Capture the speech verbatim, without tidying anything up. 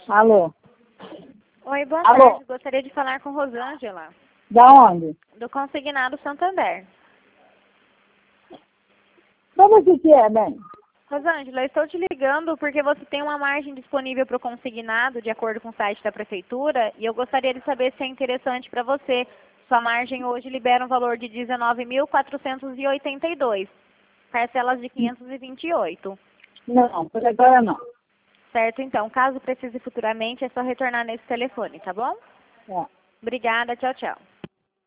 Alô? Oi, boa Alô? tarde. Gostaria de falar com Rosângela, Da onde? do Consignado Santander. Como que que é, bem? Rosângela, eu estou te ligando porque você tem uma margem disponível para o consignado, de acordo com o site da Prefeitura, e eu gostaria de saber se é interessante para você. Sua margem hoje libera um valor de dezenove mil quatrocentos e oitenta e dois, parcelas de quinhentos e vinte e oito. Não, por agora não. Certo, então, caso precise futuramente, é só retornar nesse telefone, tá bom? É. Obrigada, tchau, tchau.